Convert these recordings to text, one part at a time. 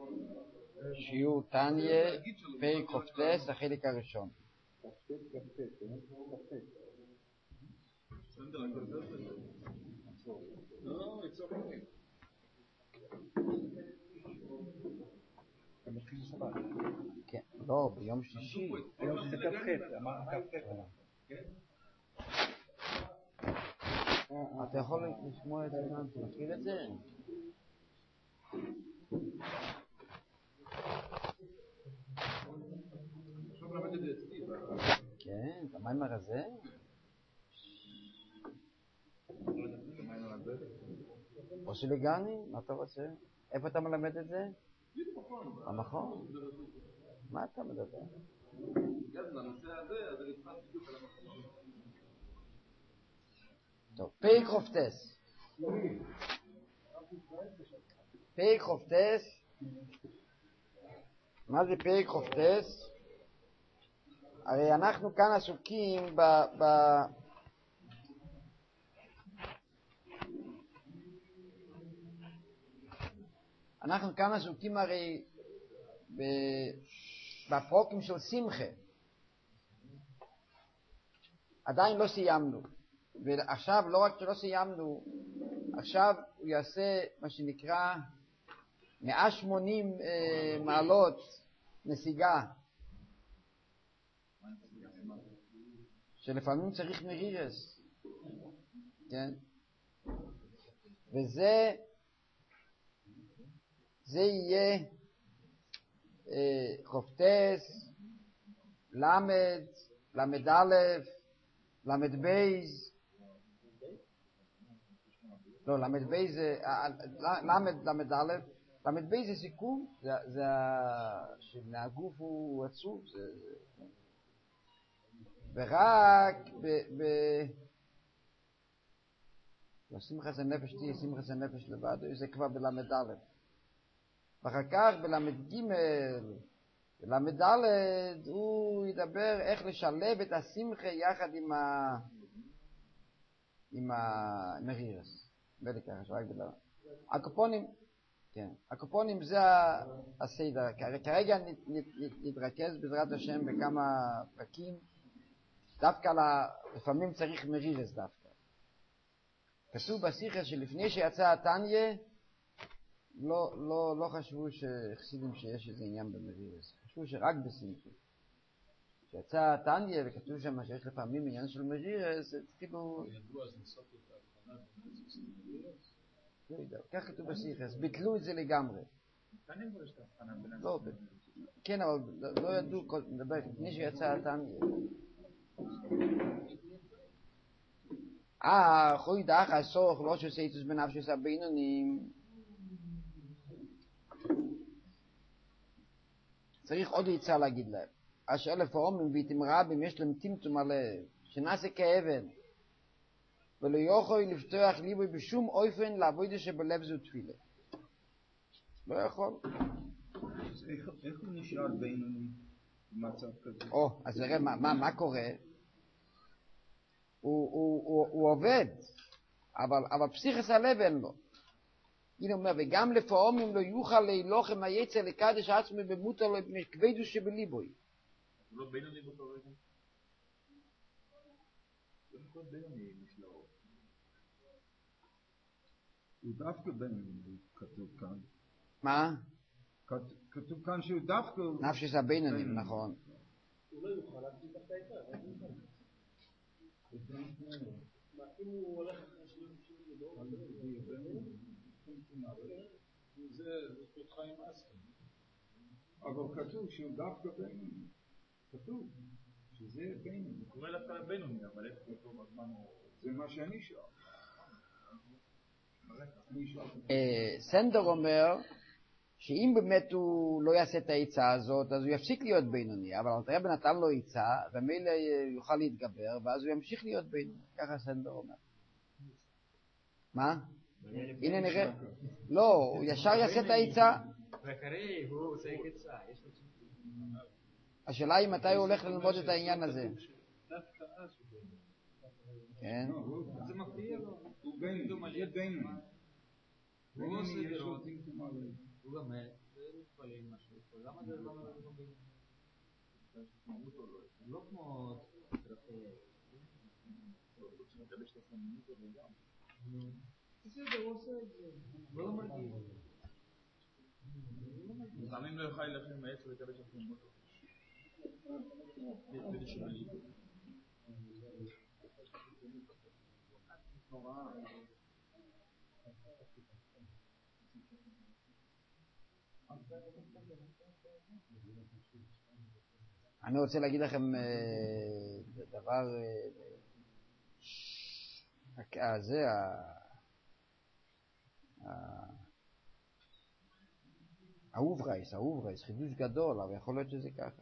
שיעור תניא, פרק כ"ט, החלק הראשון. כן, לא, ביום שישי. היום שזה כ"ח, אמרנו כ"ח. אתה יכול לשמוע את זה גם, אתה מכיר את זה? כן, את המיימר הזה? או שלגני, מה אתה רוצה? איפה אתה מלמד את זה? במכון? מה אתה מדבר? טוב, פרק כ"ט. פרק כ"ט. מה זה פרק כ"ט? הרי אנחנו כאן עסוקים אנחנו כאן עסוקים הרי בפרוקים של שמחה. עדיין לא סיימנו. ועכשיו לא רק שלא סיימנו, עכשיו הוא יעשה מה שנקרא 180 מעלות נסיגה. שלפעמים צריך מרירס. כן? וזה יהיה כ"ט, למד, למד א', למד בייז. לא, למד בייז זה למד א', למד בייז זה סיכום, זה שהגוף הוא עצוב, ורק שמחה זה נפש תהיה, שמחה זה נפש לבד, זה כבר בלמד א'. ואחר כך בלמד ג', בלמד א', הוא ידבר איך לשלב את השמחה יחד עם המרירס. בדרך כלל, רק בלמד. הקופונים, כן, הקופונים זה הסדר. כרגע נתרכז בעזרת השם בכמה פרקים, דווקא לפעמים צריך מרירס דווקא. כתוב בשיחה שלפני שיצא התניא, לא חשבו שחסידים שיש איזה עניין במרירס, חשבו שרק בשמחה. כשיצא התניא וכתוב שם שיש לפעמים עניין של מרירס, התחילו... ידעו אז נסות את ההבחנה במרירס ומרירס? לא יודע, כך כתוב בשיחה, אז ביטלו את זה לגמרי. כאן אין בו יש את ההבחנה בין לא, כן, אבל לא ידעו, נדבר, לפני שיצא התניא. חוי דאח הסוך, לא שעושה איתוס בנפשס הבינונים. צריך עוד יצא להגיד להם. אשר לפעמים ואיתם רבים יש להם טמטום הלב, שנעשה כאבן, ולא יכול לפתוח ליבוי בשום אופן לעבוד שבלב זו תפילה. לא יכול. איך הוא נשאר בינוני במצב כזה? אז נראה מה קורה. הוא עובד, אבל פסיכס הלב אין לו. הנה אומר, וגם לפעמים לא יוכל להילוחם היצר לקדש עצמי במותר לו מפני כבדוס שבליבוי. הוא לא בינוני באותו רגע? לא יכול בינוני משלו. הוא דווקא בינוני, כתוב כאן. מה? כתוב כאן שהוא דווקא... נפשס הבינונים, נכון. הוא לא יוכל להגדיל את העיקר, אם הוא הולך אחרי שלום לדור, זה פותחה עם אסכם. אבל כתוב שהוא דווקא בינוני. כתוב שזה בינוני. הוא קורא דווקא לבינוני, אבל איך אותו בזמן הוא... זה מה שאני שואל. סנדר אומר שאם באמת הוא לא יעשה את העיצה הזאת, אז הוא יפסיק להיות בינוני, אבל הרב נתן לו עיצה, ומילא יוכל להתגבר, ואז הוא ימשיך להיות בינוני. ככה סנדר אומר. מה? הנה נראה. לא, הוא ישר יעשה את העיצה. וקרי, הוא עושה עיצה. השאלה היא מתי הוא הולך ללמוד את העניין הזה. דווקא אז הוא בינוני. כן. זה מפריע לו. הוא בינוני. הוא בינוני. הוא עושה דירות. הוא באמת. מתפללים משהו, למה זה לא לא כמו בסדר, הוא עושה את זה, לא מרגיש. לפעמים לא יוכל לכם מעץ ולקבל שאתם מוטו. כדי שלא יהיה. אני רוצה להגיד לכם דבר זה האוברייס, חידוש גדול, אבל יכול להיות שזה ככה.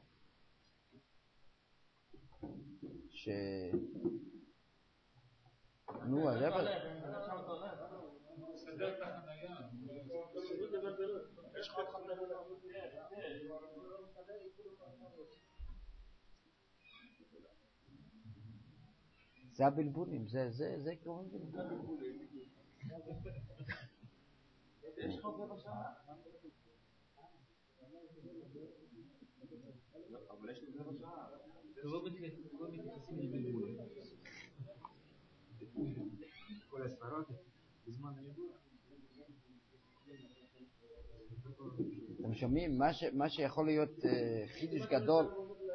נו, הרב סדר את החנייה. יש לך חנייה. זה הבלבולים, זה קוראים בלבולים. יש לך רבע שעה. אבל יש לי רבע שעה. לא מתייחסים לבלבולים. כל הספרות בזמן הידוע. אתם שומעים? מה שיכול להיות חידוש גדול.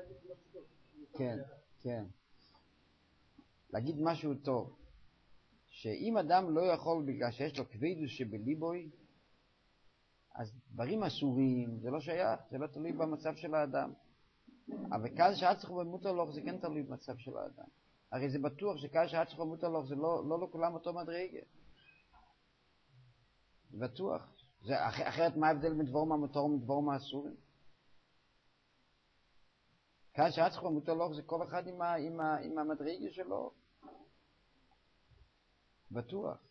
כן. להגיד משהו טוב. שאם אדם לא יכול בגלל שיש לו כבדוס שבליבוי, אז דברים אסורים, זה לא שייך, זה לא תלוי במצב של האדם. אבל כאן שעצח ומוטלוך זה כן תלוי במצב של האדם. הרי זה בטוח שכאן שעצח ומוטלוך זה לא לכולם אותו מדרגה. זה בטוח. אחרת מה ההבדל מדבור מהמותר ומדבור מהאסורים? כאן שעצח ומוטלוך זה כל אחד עם המדרגה שלו. בטוח.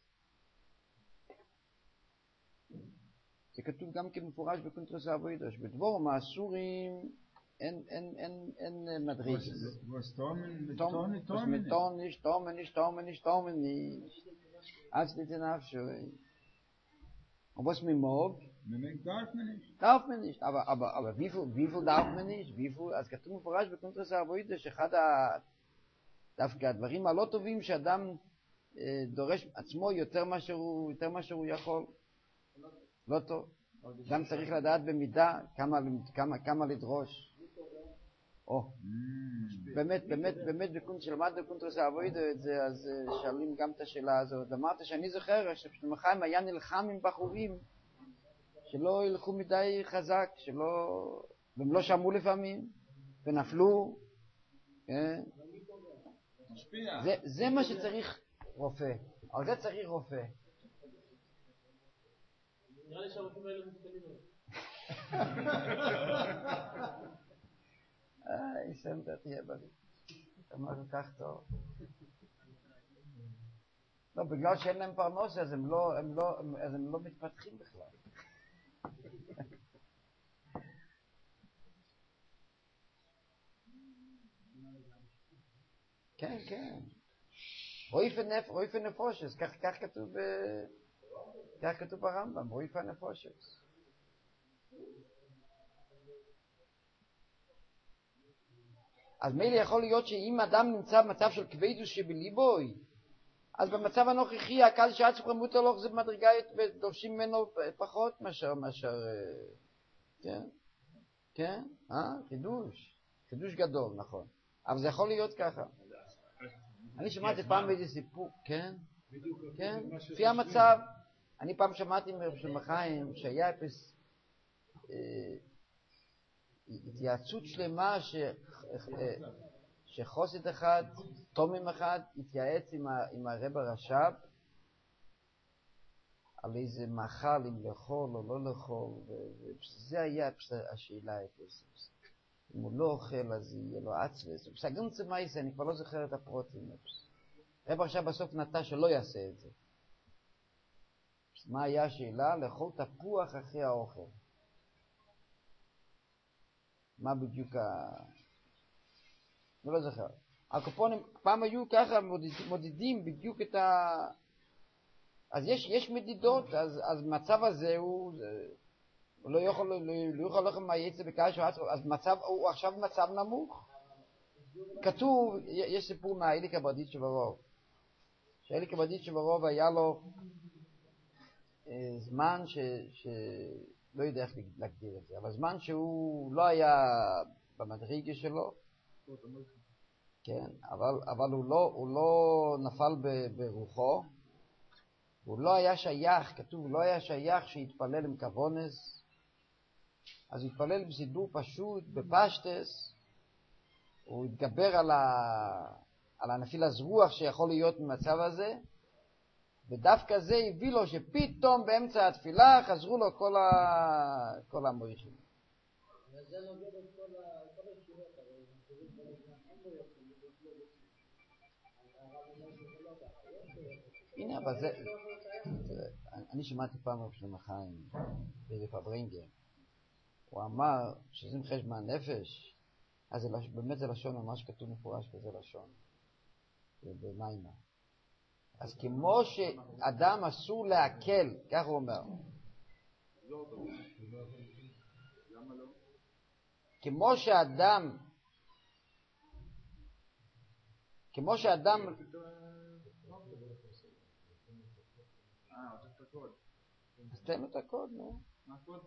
זה כתוב גם כמפורש בקונטרס העבודה, שבדבור מהאסורים אין מדרגה. תורמן nicht. אז תתנפשו. Aber was mit Mog? Darf man nicht. Aber wie viel darf man nicht? Wie viel? אז כתוב מפורש בקונטרס העבודה, שאחד דווקא הדברים הלא טובים שאדם דורש עצמו יותר מאשר הוא יכול. לא טוב. גם צריך לדעת במידה כמה לדרוש. באמת שלמד בקונטרס העבודה את זה, אז שואלים גם את השאלה הזאת. אמרת שאני זוכר שפשלמחיים היה נלחם עם בחורים שלא ילכו מדי חזק, והם לא שמעו לפעמים, ונפלו. זה מה שצריך רופא. על זה צריך רופא. נראה לי שהרופאים האלה מובטלים מאוד. סנטר תהיה בריא. אמר כך טוב. לא, בגלל שאין להם פרנוסה, אז הם לא מתפתחים בכלל. כן. רויפה נפושס, כך כתוב ברמב"ם, רויפה נפושס. אז מילא יכול להיות שאם אדם נמצא במצב של כבדוס שבליבוי, אז במצב הנוכחי הקל שעצח ומוטלוך זה מדרגה ודורשים ממנו פחות מאשר כן, חידוש גדול, נכון. אבל זה יכול להיות ככה. אני שמעתי פעם באיזה סיפור, כן, לפי המצב. אני פעם שמעתי מרב שהיה התייעצות שלמה שחוסד אחד, תומם אחד, התייעץ עם הרב הרש"ב על איזה מאכל, אם לאכול או לא לאכול, וזה היה השאלה. אם הוא לא אוכל, אז יהיה לו עצבס. בסגן צמאיס, אני כבר לא זוכר את הפרוטים. הרב הרש"ב בסוף נטה שלא יעשה את זה. מה היה השאלה? לאכול תפוח אחרי האוכל. מה בדיוק אני לא זוכר. הקופונים פעם היו ככה מודדים בדיוק את אז יש מדידות, אז מצב הזה הוא הוא לא יכול ללכת מהיצא בקש, אז הוא עכשיו במצב נמוך. כתוב, יש סיפור מהאליק הברדיצ'ה ברוב. שהאליק הברדיצ'ה ברוב היה לו זמן לא יודע איך להגדיר את זה, אבל זמן שהוא לא היה במדרגה שלו, כן, אבל הוא לא נפל ברוחו, הוא לא היה שייך, כתוב, הוא לא היה שייך שיתפלל עם כוונס, אז הוא התפלל בסידור פשוט, בפשטס, הוא התגבר על הנפילת רוח שיכול להיות במצב הזה, ודווקא זה הביא לו שפתאום באמצע התפילה חזרו לו כל המויכים. וזה נוגד את כל השירות, אבל מחזירים כל הזמן, לא יכולים הנה, אבל זה... אני שמעתי פעם רב שלמה חיים, באיזה פברינגר, הוא אמר שזה חשבון נפש, אז באמת זה לשון, ממש כתוב מפורש כזה לשון, במיימר. אז כמו שאדם אסור להקל, כך הוא אומר. כמו שאדם אז תן את הקוד, נו. מה הקוד?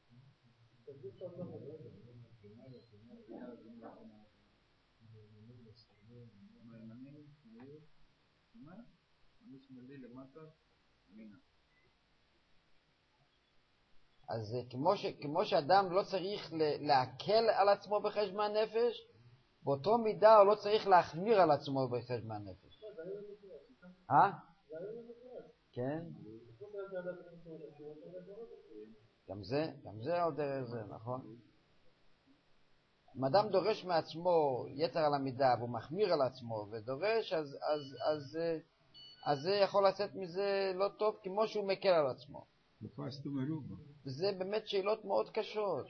אז כמו שאדם לא צריך להקל על עצמו בחשבון נפש, באותו מידה הוא לא צריך להחמיר על עצמו בחשבון נפש. כן? גם זה עוד דרך זה, נכון? אם אדם דורש מעצמו יתר על המידה והוא מחמיר על עצמו ודורש, אז זה יכול לצאת מזה לא טוב כמו שהוא מקל על עצמו. וזה באמת שאלות מאוד קשות.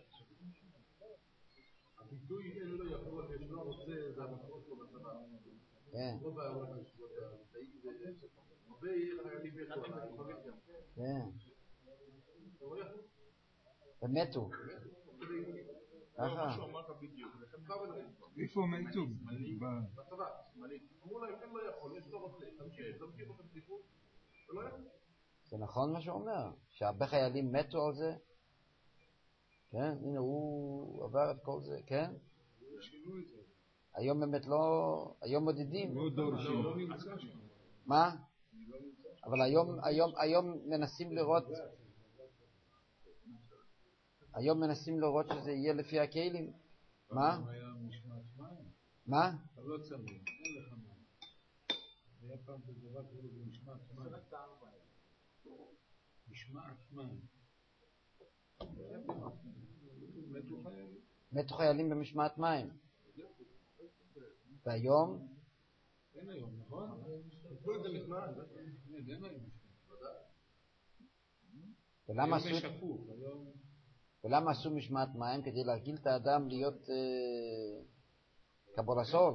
הביטוי אין לו יכול, יש לא רוצה, זה המקרות פה בצבא. כן. לא בעולם הישיבות, הרבה חיילים יש לו, כן. ומתו. ככה. איפה מתו? בצבא, שמאלית. אמרו להם, אין לא יכול, יש לא רוצה, תמשיך אותם בדיחות, ולא יכול. זה נכון מה שהוא אומר, שהרבה חיילים מתו על זה. כן, הנה הוא עבר את כל זה, כן? היום באמת לא, היום מודדים. לא דורשים. לא נמצא שם. מה? אבל היום מנסים לראות שזה יהיה לפי הכלים. מה? מה? אתה לא צריך, אין לך מה. היה פעם בדבר כזה במשמעת מים. משמעת מים. מתו חיילים במשמעת מים. והיום? אין היום, נכון? תקפו את זה משמעת. אין היום. ולמה עשו משמעת מים? כדי להרגיל את האדם להיות קבולסול.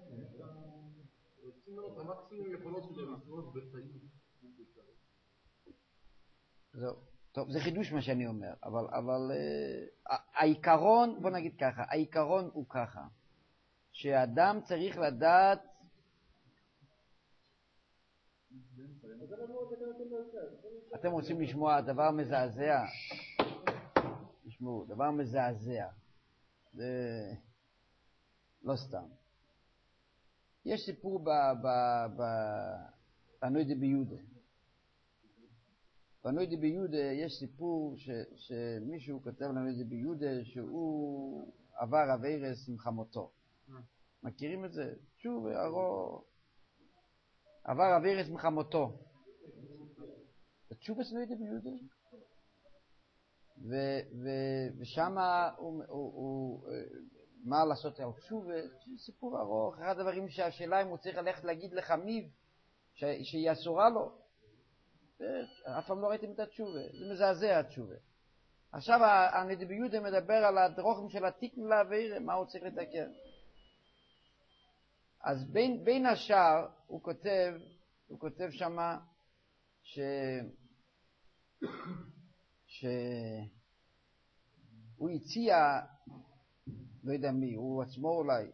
טוב, זה חידוש מה שאני אומר, אבל העיקרון, בוא נגיד ככה, העיקרון הוא ככה, שאדם צריך לדעת אתם רוצים לשמוע דבר מזעזע? תשמעו, דבר מזעזע. זה לא סתם. יש סיפור בנוידי ביודה. בנוידי ביודה יש סיפור שמישהו כותב לנוידי ביודה שהוא עבר עבירס עם חמותו. מכירים את זה? שוב, עבר עבירס עם חמותו. זה תשובה סנוידי ביודה? ושם הוא מה לעשות על תשובה, סיפור ארוך. אחד הדברים שהשאלה אם הוא צריך ללכת להגיד לחמיב שהיא אסורה לו, אף פעם לא ראיתם את התשובה, זה מזעזע התשובה. עכשיו הנוידי ביודה מדבר על הדרוכים של התיקון לעבירה, מה הוא צריך לתקן. אז בין השאר הוא כותב שמה הוא הציע, לא יודע מי, הוא עצמו אולי,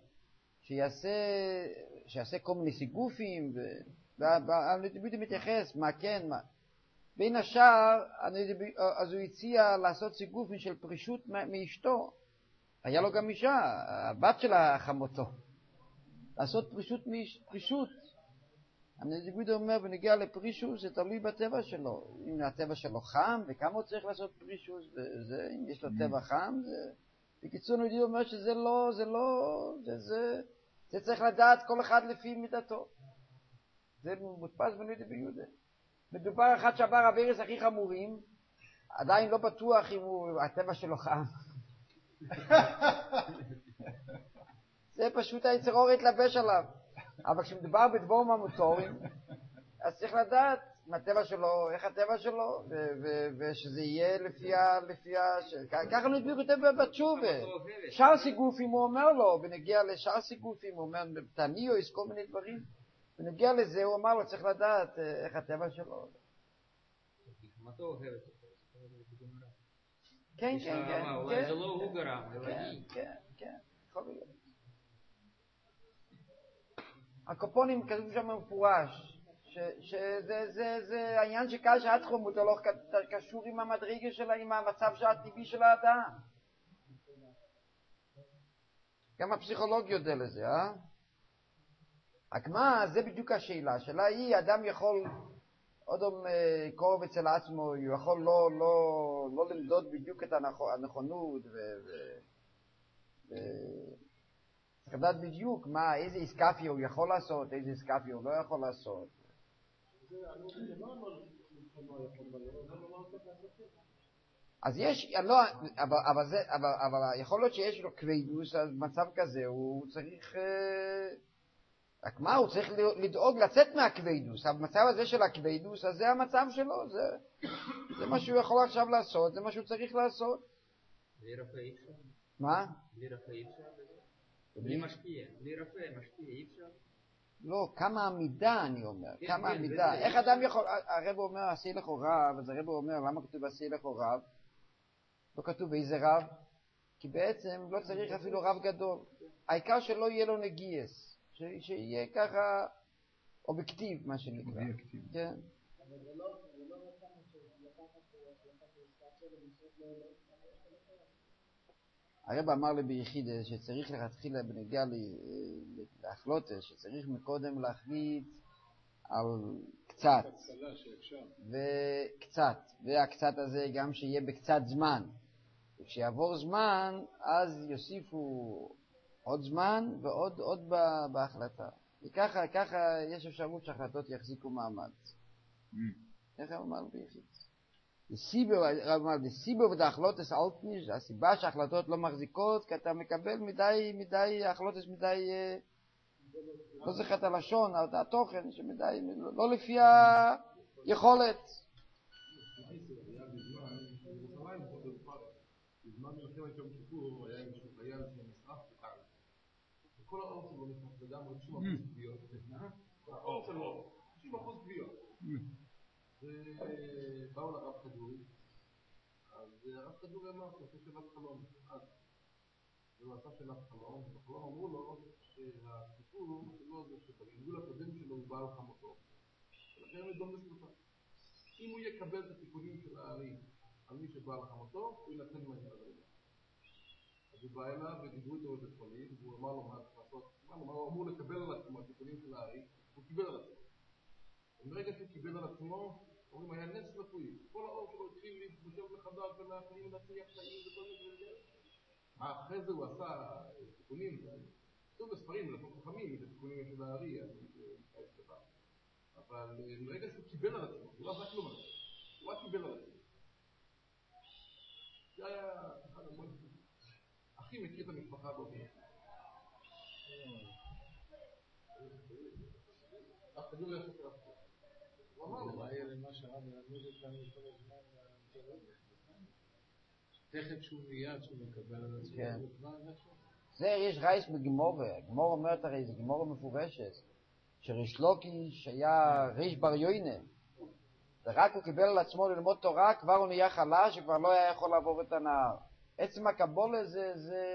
שיעשה כל מיני סיגופים, ואני בדיוק מתייחס, מה כן, מה. בין השאר, אז הוא הציע לעשות סיגופים של פרישות מאשתו. היה לו גם אישה, הבת של חמותו. לעשות פרישות. הנדיבות אומר, בנגיע לפרישות, זה תלוי בטבע שלו. אם הטבע שלו חם, וכמה הוא צריך לעשות פרישות, אם יש לו טבע חם, בקיצור, הנדיבות אומר שזה לא, זה צריך לדעת כל אחד לפי מידתו. זה מודפס בנדיבות ביהודה. מדובר אחד שעבר הווירס הכי חמורים, עדיין לא בטוח אם הטבע שלו חם. זה פשוט היצרור התלבש עליו. אבל כשמדובר בדברים המוטוריים, אז צריך לדעת מה הטבע שלו, איך הטבע שלו, ושזה יהיה לפי ככה נדבר כותב בתשובה. שאר סיגופים הוא אומר לו, ונגיע לשאר סיגופים, הוא אומר, תניעו, יש כל מיני דברים. ונגיע לזה, הוא אמר לו, צריך לדעת איך הטבע שלו. חמתו אוהבת. כן. אולי זה לא הוא גרם, אלא היא. כן, יכול להיות. הקופונים כתוב שם מפורש, שזה העניין שקל שעת חומות, לא קשור עם המדרגה שלה, עם המצב הטבעי של האדם. גם הפסיכולוג יודע לזה, רק מה, זה בדיוק השאלה. השאלה היא, אדם יכול עוד קורב אצל עצמו, הוא יכול לא למדוד בדיוק את הנכונות, צריך לדעת בדיוק איזה איסקפיה הוא יכול לעשות, איזה איסקפיה הוא לא יכול לעשות. אז יש, אבל יכול להיות שיש לו כבדוס, אז במצב כזה הוא צריך, רק מה, הוא צריך לדאוג לצאת מהכבדוס. במצב הזה של הכבדוס, אז זה המצב שלו, זה מה שהוא יכול עכשיו לעשות, זה מה שהוא צריך לעשות. בלי רפא אי אפשר? מה? בלי רפא אי אפשר? בלי משקיע, בלי רפא, משקיע אי אפשר? לא, כמה עמידה אני אומר, כמה עמידה. איך אדם יכול, הרב אומר עשי לך רב, אז הרב אומר למה כתוב עשי לך רב? לא כתוב איזה רב? כי בעצם לא צריך אפילו רב גדול. העיקר שלא יהיה לו נגיעס, שיהיה ככה אובייקטיב מה שנקרא. כן. אבל זה לא מצאנו שלקחת הרב אמר לי ביחיד שצריך להתחיל בנגיע להחלוט, שצריך מקודם להחליט על קצת וקצת, והקצת הזה גם שיהיה בקצת זמן. וכשיעבור זמן אז יוסיפו עוד זמן ועוד בהחלטה. וככה יש אפשרות שהחלטות יחזיקו מעמד. איך אמר לי ביחיד? הסיבה ודהחלוטס אלטניש, הסיבה שההחלטות לא מחזיקות, כי אתה מקבל מדי החלטות מדי, לא זוכר את הלשון, התוכן, שמדי, לא לפי היכולת. בזמן מלחמת יום כיפור היה איזשהו חייל שנשרף בטנק. וכל האור שלו נכנס לגמרי 90% כוויות. האור שלו 90% כוויות. ובאו לרב כדורי, אז הרב כדורי אמר שעושה שאלת חלום. והוא עשה שאלת חלום, ובחלום אמרו לו שהסיפור שלו זה שבגלגול הקודם שלו הוא בעל חמותו. ולכן הוא ידום לשלושה. אם הוא יקבל את התיקונים של הארי על מי שבעל חמותו, הוא ינתן מהעניין הזה. אז הוא בא אליו ודיברו איתו בבית חולים, והוא אמר לו מה צריך לעשות. הוא אמור לקבל על עצמו התיקונים של הארי, הוא קיבל על עצמו. וברגע שהוא קיבל על עצמו, אומרים, היה נס רפואי. כל האור שלו התחיל להתבשל מחדש ולהחיים ולהצליח חיים וכל מיני דברים. אחרי זה הוא עשה תיקונים, כתוב בספרים, לפחות חכמים, את התיקונים של הארי, אבל ברגע שהוא קיבל על עצמו, הוא לא עשה כלום על זה. הוא רק קיבל על עצמו. זה היה אחד המון. אחי מכיר את המשפחה באופן. אף כדור יעשה את הרפוא. הוא אמר לו, מה יהיה למה שהרב מלמד אותנו כל הזמן תכף שהוא מיד שהוא מקבל על עצמו. זה יש רייס בגמורה. גמורה אומרת הרי, זה גמורה מפורשת, שריש לוקיש היה ריש בר יוינה. ורק הוא קיבל על עצמו ללמוד תורה, כבר הוא נהיה חלש, שכבר לא היה יכול לעבור את הנהר. עצם הקבולה זה...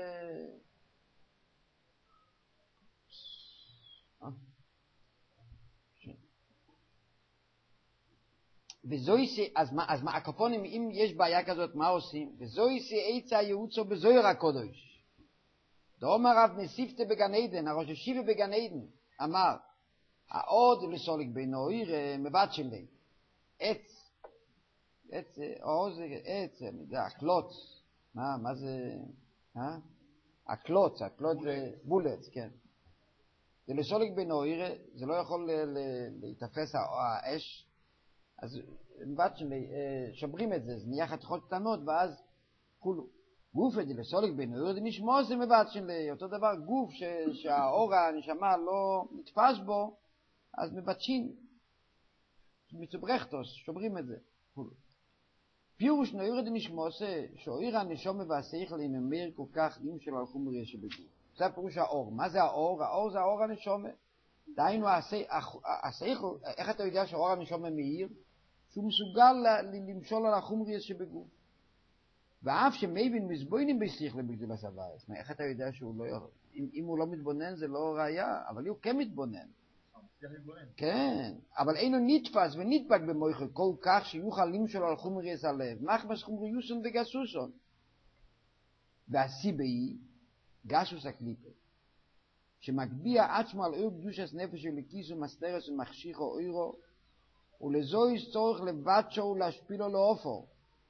וזויסי, אז מה, הקופונים, אם יש בעיה כזאת, מה עושים? וזויסי עצה הייעוצו בזויר הקודש. דאמר רב נסיפתה בגן עדן, הראש השיבה בגן עדן, אמר, העוד לסוליק בינוי מבט שלי. עץ, עוז, עץ, הקלוץ. מה זה? הקלוץ זה בולץ, כן. זה לסוליק בינוי, זה לא יכול להתאפס האש, אז מבט שלי, שוברים את זה, זה נהיה חתיכות קטנות, ואז כולו. גוף את זה לסוליק בינוי, זה נשמוס זה מבט שלי, אותו דבר גוף שהאור הנשמה לא נתפס בו, אז מבטשים, מצוברכתוס, שוברים את זה, כולו. פירוש נויר דמשמוס, שאויר הנשום והשכל יממר כל כך ים של החומר שבגוף. זה הפירוש האור. מה זה האור? האור זה האור הנשום. דהיינו, השכל, איך אתה יודע שהאור הנשום מאיר? שהוא מסוגל למשול על החומר שבגוף. ואף שמבין מזבוינים בשכל בגדול הסבאס. איך אתה יודע שהוא לא... אם הוא לא מתבונן זה לא ראייה, אבל הוא כן מתבונן. כן, אבל אינו נתפס ונדבק במויכו כל כך שיוכל למשול על חומר הלב. מחמס חומר יוסון וגסוסון. והסיבה היא גסוס הקליפה, שמגביע עצמו על אור קדושת נפש ולכיס ומסתרס ומחשיכו אוירו, ולזו יש צורך לבטשו ולהשפילו לאופו.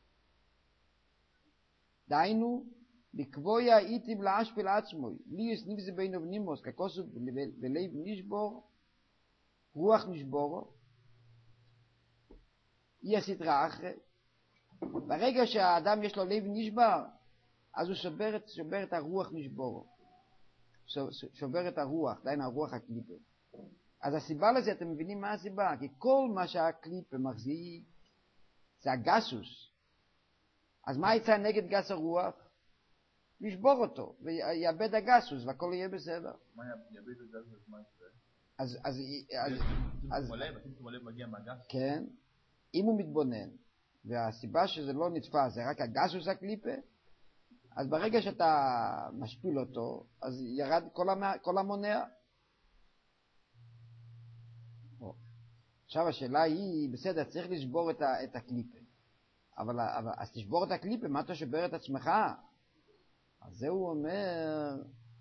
דהיינו, לקבוע איתים להשפיל עצמו, לי יש נבזה בין ובנימוס, ככוסו בלב נשבור, רוח נשבורו, היא הסתרה אחרי. ברגע שהאדם יש לו לב נשבר, אז הוא שובר את הרוח נשבורו. שובר את הרוח, דהיינו הרוח הקליפה. אז הסיבה לזה, אתם מבינים מה הסיבה? כי כל מה שהקליפה מחזיק, זה הגסוס. אז מה יצא נגד גס הרוח? לשבור אותו, ויאבד הגסוס, והכל יהיה בסדר. מה יאבד את הגסוס, מה יקרה? אז הלב מגיע מהגסוס? כן, אם הוא מתבונן, והסיבה שזה לא נתפס, זה רק הגסוס הקליפה, אז ברגע שאתה משפיל אותו, אז ירד כל המונע. עכשיו השאלה היא, בסדר, צריך לשבור את הקליפה. אבל אז תשבור את הקליפה, מה אתה שובר את עצמך? אז זה הוא אומר,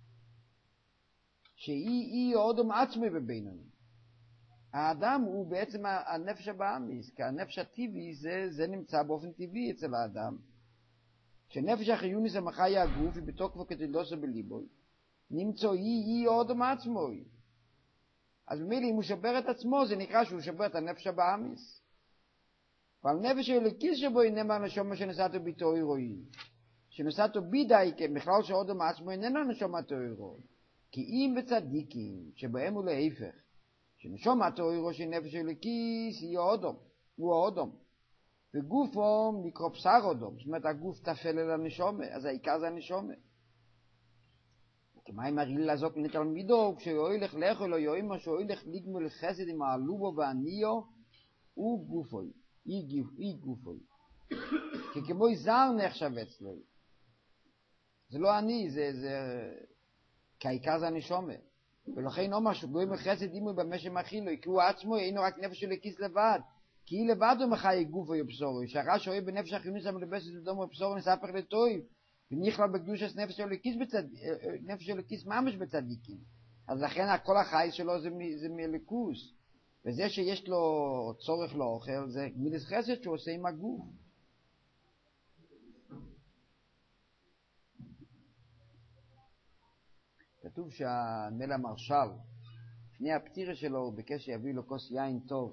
שהיא אודום עצמי בבינוני. האדם הוא בעצם הנפש הבאמיס, כי הנפש הטבעי זה נמצא באופן טבעי אצל האדם. כשנפש החיוני זה מחי הגוף, היא בתוקפו כתלדוסו בליבוי, נמצא היא אודום עצמוי. אז במילי, אם הוא שובר את עצמו, זה נקרא שהוא שובר את הנפש הבאמיס. אבל נפש האלוקיס שבו אינמה נשמה שנשאתו ביתו אירועי. שנשאתו בידי כמכלל שאודום עצמו איננה נשמה תאירועי. כי אם בצדיקים שבהם הוא להיפך, שנשמה תאירועי של נפש האלוקיס היא האודום, הוא האודום. וגופו נקרא בשר אודום, זאת אומרת הגוף תפל אל הנשמה, אז העיקר זה הנשמה. כמה אם הריל לעזוק לתלמידו, כשהוא הולך לאכול או יאמר שהוא הולך לגמול חסד עם העלובו והניו, הוא גופוי. היא גופוי. כי כמו זר נחשב אצלו. זה לא אני, כי העיקר זה הנשמה. ולכן אומר שגוי מחסד אימו במשם אכילו, כי הוא עצמו אינו רק נפש של הכיס לבד. כי היא לבד הוא מחי גופו יבשורו. שהרש אוהב בנפש החיונית המלבסת ודומו יבשורו נספר לטויב. ונכלל בקדושת נפש של הכיס נפש של הכיס ממש בצדיקים. אז לכן כל החי שלו זה מלכוס. וזה שיש לו צורך לאוכל, זה גמילות חסד שהוא עושה עם הגוף. כתוב שהנל המרשל, לפני הפטירה שלו, הוא ביקש שיביא לו כוס יין טוב.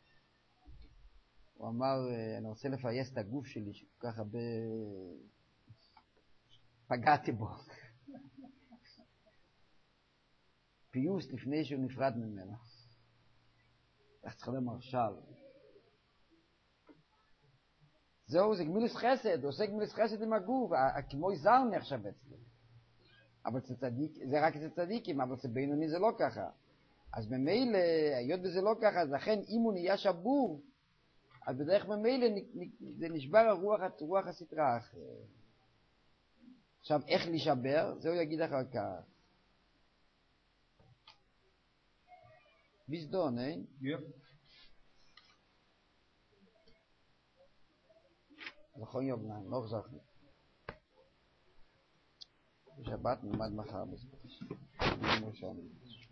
הוא אמר, אני רוצה לפייס את הגוף שלי, שכל כך הרבה פגעתי בו. פיוס לפני שהוא נפרד ממנו. איך צריך למרשל. זהו, זה גמילות חסד, הוא עושה גמילות חסד עם הגוף, כמו זר נחשב אצלו. אבל זה רק אצל צדיקים, אבל אצל בינוני זה לא ככה. אז ממילא, היות וזה לא ככה, אז לכן אם הוא נהיה שבור, אז בדרך ממילא זה נשבר הרוח הסתרה אחרת. עכשיו, איך לשבר? זה הוא יגיד אחר כך. ביזדון, אין? Yep. נכון יובנן, לא חזרנו. בשבת נלמד מחר בזמן.